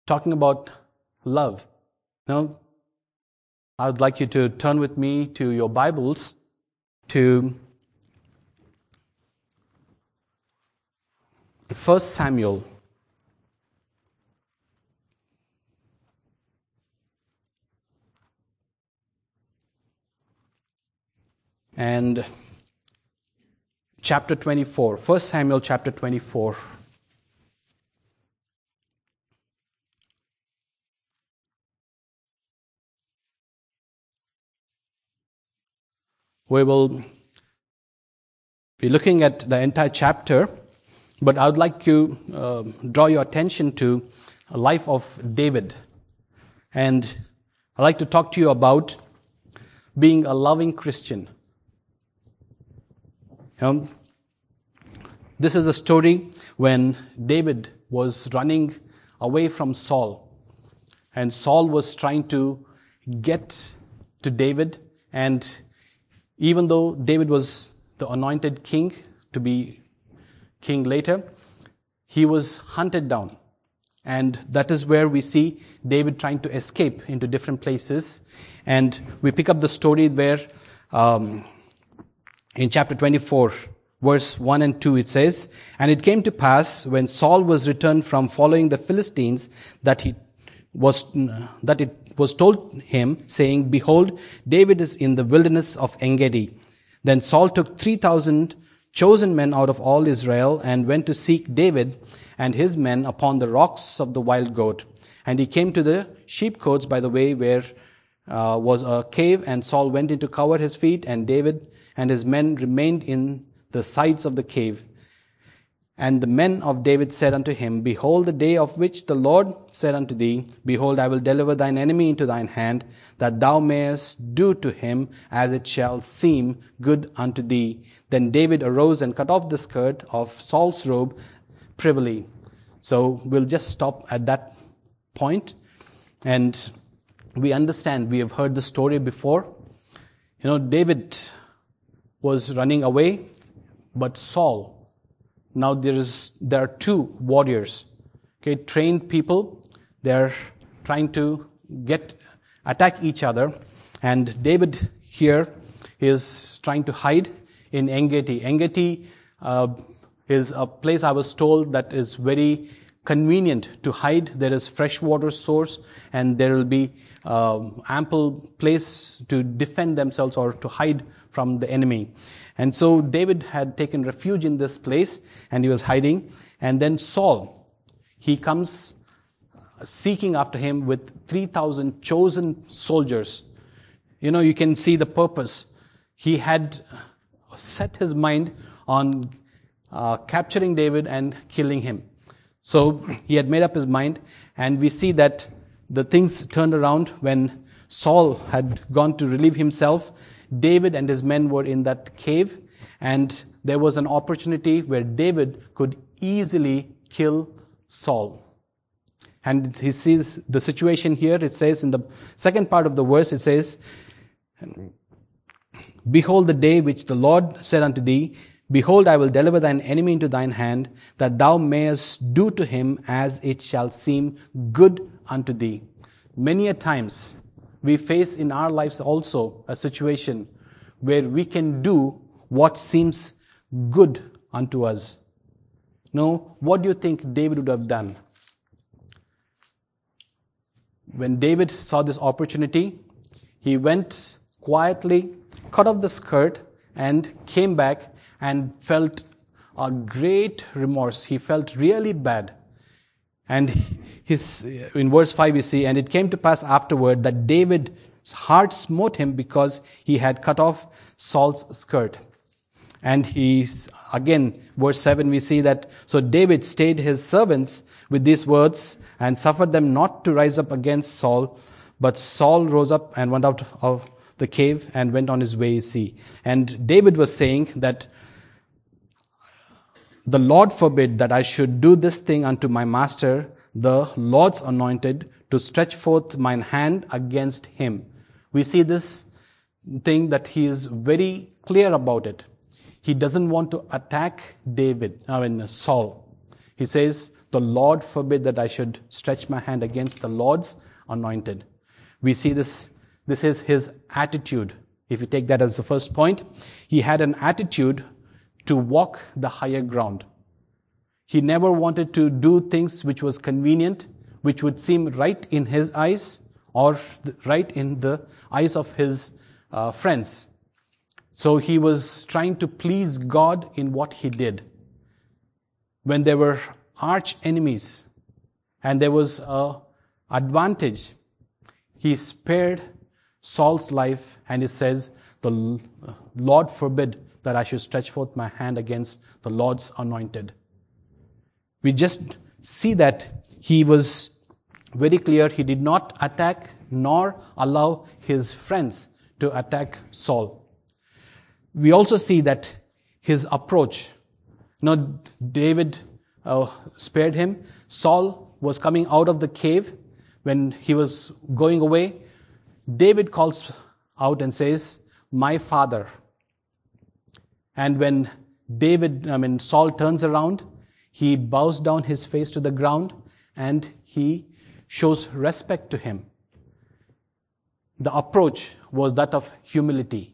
talking about love. Now, I would like you to turn with me to your Bibles to 1 Samuel. And chapter 24, 1 Samuel chapter 24. We will be looking at the entire chapter, but I would like to draw your attention to the life of David. And I'd like to talk to you about being a loving Christian. This is a story when David was running away from Saul. And Saul was trying to get to David. And even though David was the anointed king to be king later, he was hunted down. And that is where we see David trying to escape into different places. And we pick up the story where in chapter 24, verse 1 and 2, it says, "And it came to pass, when Saul was returned from following the Philistines, that it was told him, saying, Behold, David is in the wilderness of En-gedi. Then Saul took 3,000 chosen men out of all Israel, and went to seek David and his men upon the rocks of the wild goat. And he came to the sheepcotes by the way, where was a cave, and Saul went in to cover his feet, and David and his men remained in the sides of the cave. And the men of David said unto him, Behold, the day of which the Lord said unto thee, Behold, I will deliver thine enemy into thine hand, that thou mayest do to him as it shall seem good unto thee. Then David arose and cut off the skirt of Saul's robe privily." So we'll just stop at that point. And we understand, we have heard the story before. David was running away, but Saul, now there are two warriors, trained people. They're trying to attack each other. And David here is trying to hide in En-gedi. En-gedi is a place, I was told, that is very convenient to hide. There is fresh water source, and there will be ample place to defend themselves or to hide from the enemy. And so David had taken refuge in this place, and he was hiding. And then Saul, he comes seeking after him with 3,000 chosen soldiers. You can see the purpose. He had set his mind on capturing David and killing him. So he had made up his mind, and we see that the things turned around when Saul had gone to relieve himself. David and his men were in that cave, and there was an opportunity where David could easily kill Saul. And he sees the situation here. It says in the second part of the verse, it says, "Behold, the day which the Lord said unto thee, Behold, I will deliver thine enemy into thine hand, that thou mayest do to him as it shall seem good unto thee." Many a times we face in our lives also a situation where we can do what seems good unto us. What do you think David would have done? When David saw this opportunity, he went quietly, cut off the skirt, and came back and felt a great remorse. He felt really bad. And in verse 5 we see, "And it came to pass afterward that David's heart smote him because he had cut off Saul's skirt." And again, verse 7 we see that, "So David stayed his servants with these words, and suffered them not to rise up against Saul. But Saul rose up and went out of the cave and went on his way, you see." And David was saying that, "The Lord forbid that I should do this thing unto my master, the Lord's anointed, to stretch forth mine hand against him." We see this thing that he is very clear about it. He doesn't want to attack Saul. He says, the Lord forbid that I should stretch my hand against the Lord's anointed. We see this is his attitude. If you take that as the first point, he had an attitude to walk the higher ground. He never wanted to do things which was convenient, which would seem right in his eyes or right in the eyes of his friends. So he was trying to please God in what he did. When there were arch enemies and there was an advantage, he spared Saul's life, and he says, the Lord forbid that I should stretch forth my hand against the Lord's anointed. We just see that he was very clear. He did not attack nor allow his friends to attack Saul. We also see that his approach, David spared him. Saul was coming out of the cave. When he was going away, David calls out and says, my father. And when Saul turns around, he bows down his face to the ground and he shows respect to him. The approach was that of humility.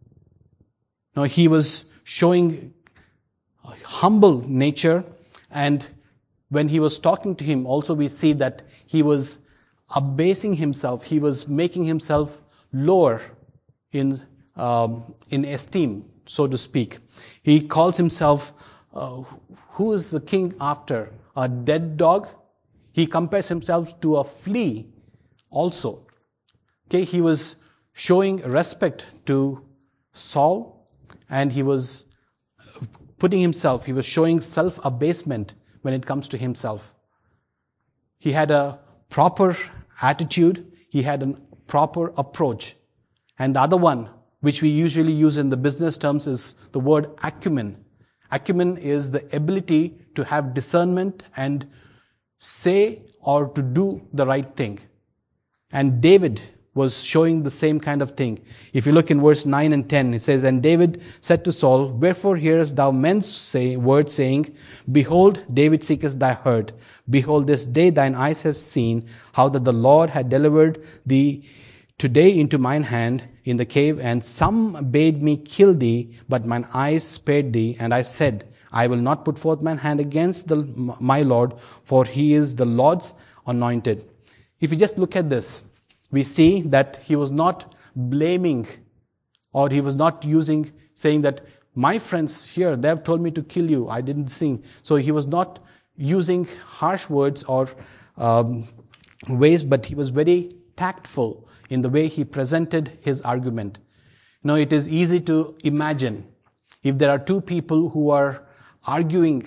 Now he was showing humble nature, and when he was talking to him, also we see that he was abasing himself. He was making himself lower in esteem, so to speak. He calls himself, who is the king after? A dead dog? He compares himself to a flea also. Okay, he was showing respect to Saul, and he was showing self-abasement when it comes to himself. He had a proper attitude, he had a proper approach. And the other one, which we usually use in the business terms, is the word acumen. Acumen is the ability to have discernment and say or to do the right thing. And David was showing the same kind of thing. If you look in verse 9 and 10, it says, and David said to Saul, wherefore hearest thou men's words saying, behold, David seeketh thy hurt. Behold, this day thine eyes have seen how that the Lord had delivered thee today into mine hand in the cave, and some bade me kill thee, but mine eyes spared thee. And I said, I will not put forth mine hand against my Lord, for he is the Lord's anointed. If you just look at this, we see that he was not blaming, or he was not saying that my friends here, they have told me to kill you, I didn't sing. So he was not using harsh words or ways, but he was very tactful in the way he presented his argument. It is easy to imagine if there are two people who are arguing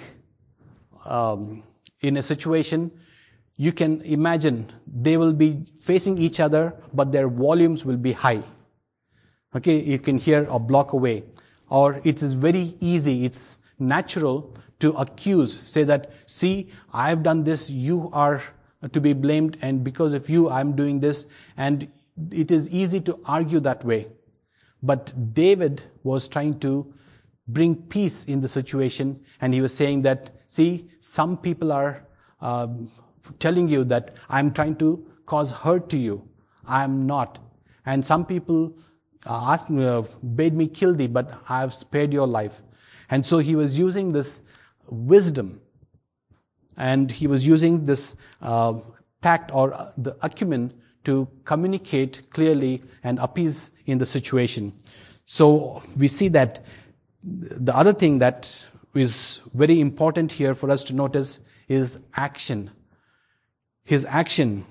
in a situation. You can imagine they will be facing each other, but their volumes will be high. Okay, you can hear a block away. Or it is very easy, it's natural to accuse, say that, see, I have done this, you are to be blamed, and because of you, I'm doing this. And it is easy to argue that way. But David was trying to bring peace in the situation, and he was saying that, see, some people are telling you that I'm trying to cause hurt to you. I'm not. And some people bade me kill thee, but I have spared your life. And so he was using this wisdom, and he was using this tact or the acumen to communicate clearly and appease in the situation. So we see that the other thing that is very important here for us to notice is action. His action,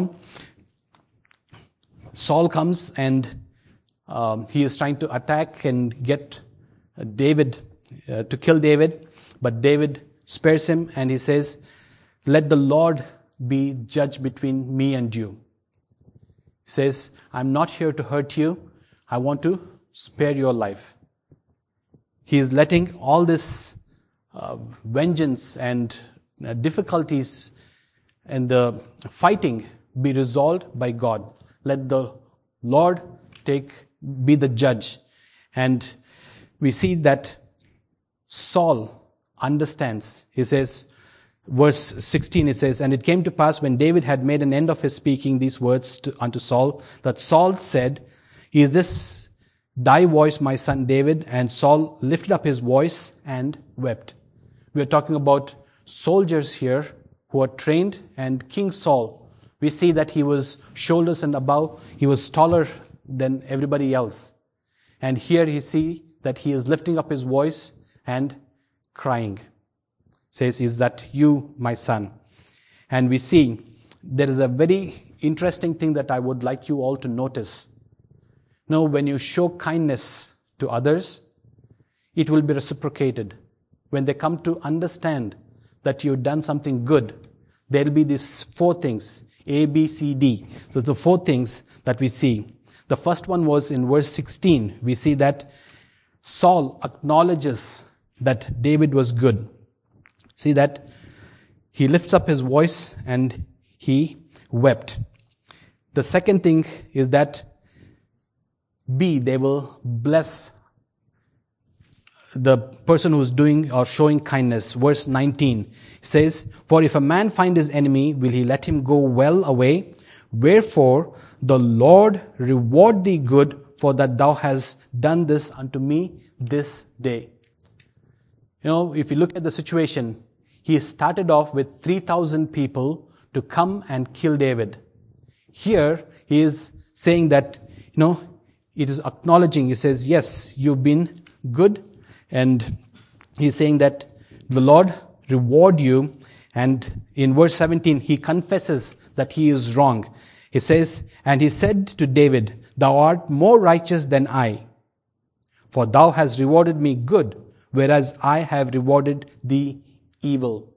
Saul comes and he is trying to attack and get David, to kill David, but David spares him and he says, let the Lord be judge between me and you. He says, I'm not here to hurt you. I want to spare your life. He is letting all this vengeance and difficulties and the fighting be resolved by God. Let the Lord be the judge. And we see that Saul understands. He says, verse 16 it says, "And it came to pass when David had made an end of his speaking these words unto Saul, that Saul said, Is this thy voice, my son David? And Saul lifted up his voice and wept." We are talking about soldiers here who are trained, and King Saul, we see that he was shoulders and above, he was taller than everybody else. And here you see that he is lifting up his voice and crying. Says, "Is that you, my son?" And we see there is a very interesting thing that I would like you all to notice. Now, when you show kindness to others, it will be reciprocated. When they come to understand that you've done something good, there will be these 4 things, A, B, C, D. So the 4 things that we see. The first one was in verse 16. We see that Saul acknowledges that David was good. See that he lifts up his voice and he wept. The second thing is that B, they will bless the person who is doing or showing kindness. Verse 19 says, "For if a man find his enemy, will he let him go well away? Wherefore the Lord reward thee good, for that thou hast done this unto me this day." You know, if you look at the situation, he started off with 3,000 people to come and kill David. Here, he is saying that, it is acknowledging, he says, yes, you've been good. And he's saying that the Lord reward you. And in verse 17, he confesses that he is wrong. He says, "And he said to David, Thou art more righteous than I, for thou hast rewarded me good, whereas I have rewarded thee evil."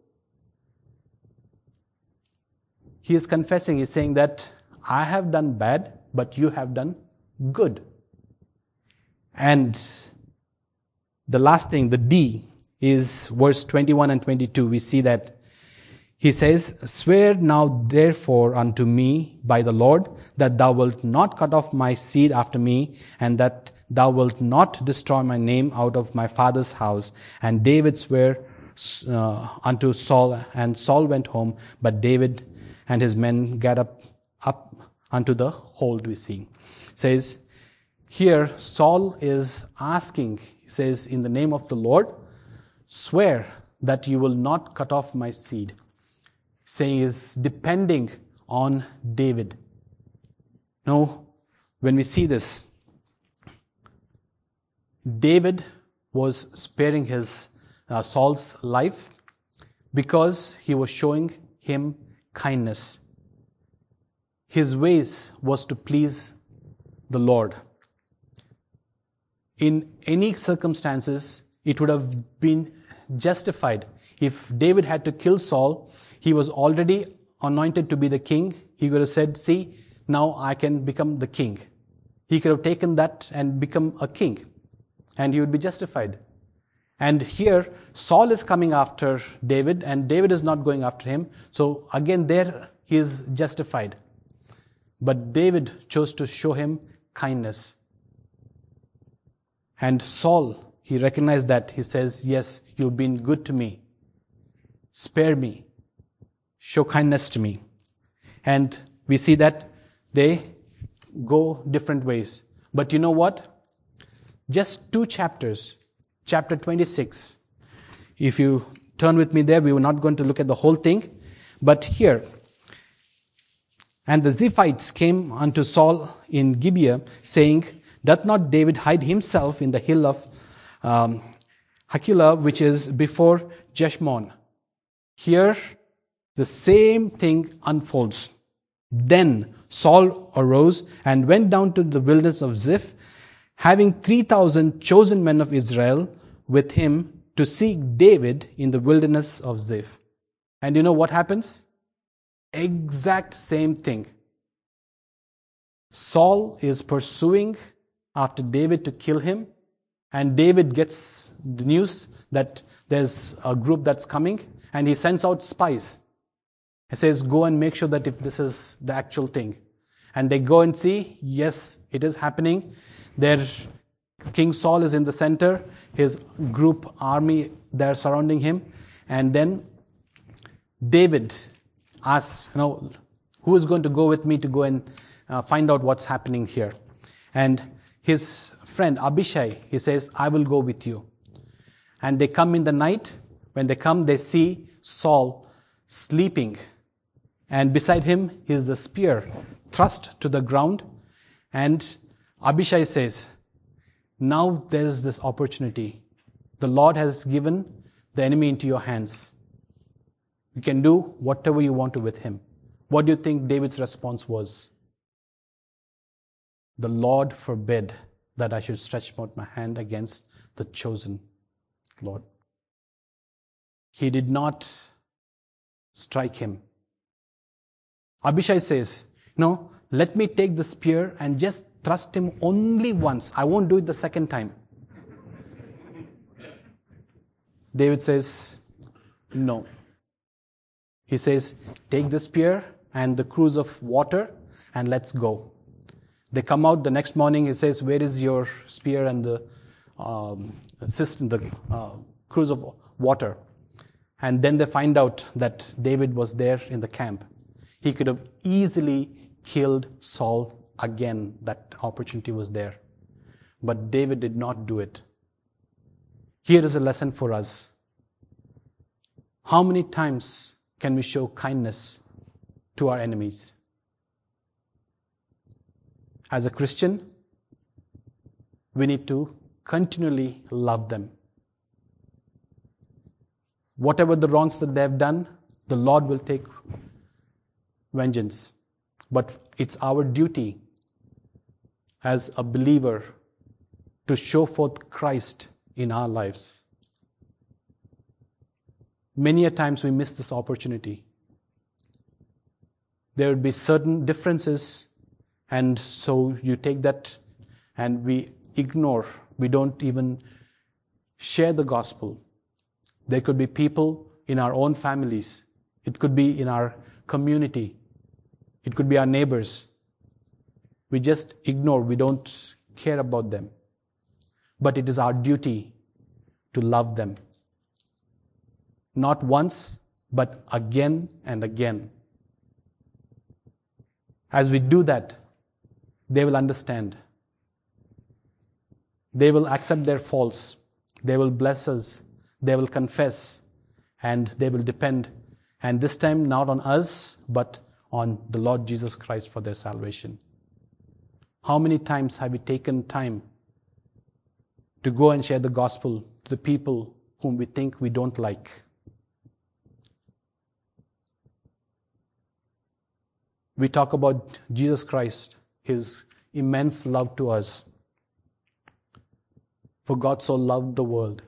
He is confessing, he's saying that I have done bad, but you have done good. And the last thing, the D, is verse 21 and 22. We see that he says, "Swear now therefore unto me by the Lord, that thou wilt not cut off my seed after me, and that thou wilt not destroy my name out of my father's house." And David sware unto Saul, and Saul went home, but David and his men gat up unto the hold, we see. Says, here Saul is asking, he says, "In the name of the Lord, swear that you will not cut off my seed." Saying is depending on David. Now, when we see this, David was sparing his Saul's life because he was showing him kindness. His ways was to please the Lord. In any circumstances, it would have been justified. If David had to kill Saul, he was already anointed to be the king. He could have said, "See, now I can become the king." He could have taken that and become a king, and he would be justified. And here, Saul is coming after David, and David is not going after him. So again, there he is justified. But David chose to show him kindness. And Saul, he recognized that. He says, "Yes, you've been good to me. Spare me. Show kindness to me." And we see that they go different ways. But you know what? Just 2 chapters, chapter 26. If you turn with me there, we were not going to look at the whole thing. But here, "And the Ziphites came unto Saul in Gibeah, saying, Doth not David hide himself in the hill of Hachilah, which is before Jeshmon?" Here, the same thing unfolds. "Then Saul arose and went down to the wilderness of Ziph, having 3,000 chosen men of Israel with him to seek David in the wilderness of Ziph." And you know what happens? Exact same thing. Saul is pursuing after David to kill him, and David gets the news that there's a group that's coming, and he sends out spies. He says, "Go and make sure that if this is the actual thing." And they go and see, yes, it is happening. Their King Saul is in the center, his group army, they're surrounding him. And then David asks, who is going to go with me to go and find out what's happening here? And his friend Abishai, he says, I will go with you. And they come in the night. When they come, they see Saul sleeping. And beside him is the spear thrust to the ground. And Abishai says, now there is this opportunity. The Lord has given the enemy into your hands. You can do whatever you want to with him. What do you think David's response was? The Lord forbid that I should stretch out my hand against the chosen Lord. He did not strike him. Abishai says, no, let me take the spear and just thrust him only once. I won't do it the second time. David says, no. He says, take the spear and the cruse of water and let's go. They come out the next morning. He says, where is your spear and the cruse of water? And then they find out that David was there in the camp. He could have easily killed Saul again. That opportunity was there. But David did not do it. Here is a lesson for us. How many times can we show kindness to our enemies? As a Christian, we need to continually love them. Whatever the wrongs that they have done, the Lord will take vengeance. But it's our duty as a believer to show forth Christ in our lives. Many a times we miss this opportunity. There would be certain differences, and so you take that and we ignore. We don't even share the gospel. There could be people in our own families. It could be in our community. It could be our neighbors. We just ignore. We don't care about them. But it is our duty to love them. Not once, but again and again. As we do that, they will understand. They will accept their faults. They will bless us. They will confess. And they will depend. And this time not on us, but on the Lord Jesus Christ for their salvation. How many times have we taken time to go and share the gospel to the people whom we think we don't like? We talk about Jesus Christ, His immense love to us. For God so loved the world.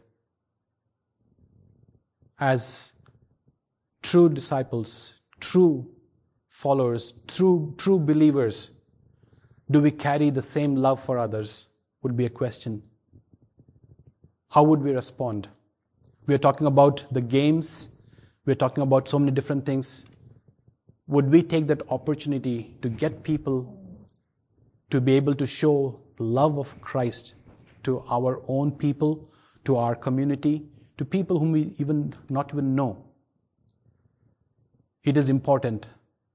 As true disciples, true followers, true believers, do we carry the same love for others? Would be a question. How would we respond? We are talking about the games. We are talking about so many different things. Would we take that opportunity to get people to be able to show the love of Christ to our own people, to our community, to people whom we not even know? It is important.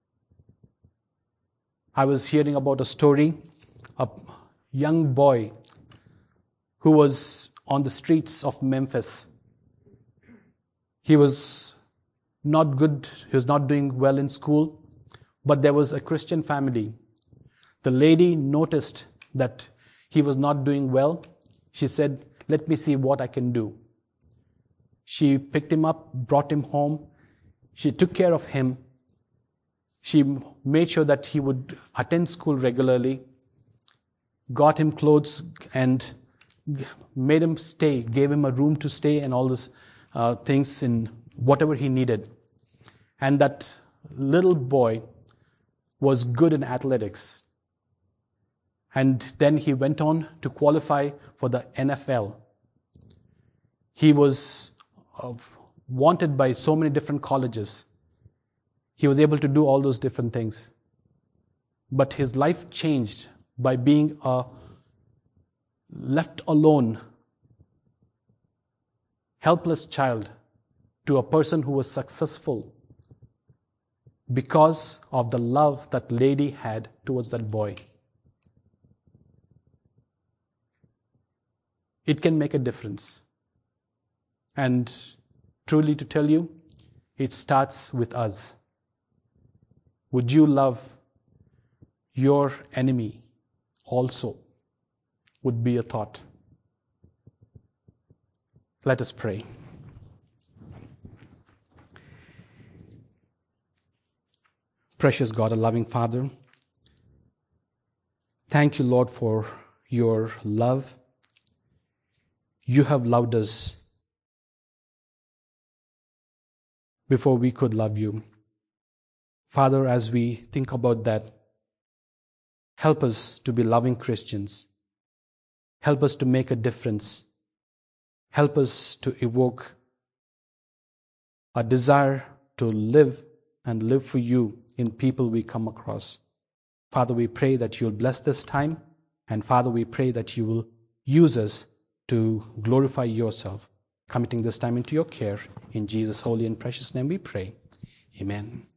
I was hearing about a story, a young boy who was on the streets of Memphis. He was not good, he was not doing well in school, but there was a Christian family. The lady noticed that he was not doing well. She said, let me see what I can do. She picked him up, brought him home. She took care of him. She made sure that he would attend school regularly, got him clothes and made him stay, gave him a room to stay and all these things in whatever he needed. And that little boy was good in athletics. And then he went on to qualify for the NFL. He was wanted by so many different colleges. He was able to do all those different things. But his life changed by being a left alone, helpless child to a person who was successful because of the love that lady had towards that boy. It can make a difference. And truly to tell you, it starts with us. Would you love your enemy also? Would be a thought. Let us pray. Precious God, a loving Father, thank you, Lord, for your love. You have loved us before we could love you. Father, as we think about that, help us to be loving Christians. Help us to make a difference. Help us to evoke a desire to live and live for you in people we come across. Father, we pray that you'll bless this time. And Father, we pray that you will use us to glorify yourself. Committing this time into your care. In Jesus' holy and precious name we pray. Amen.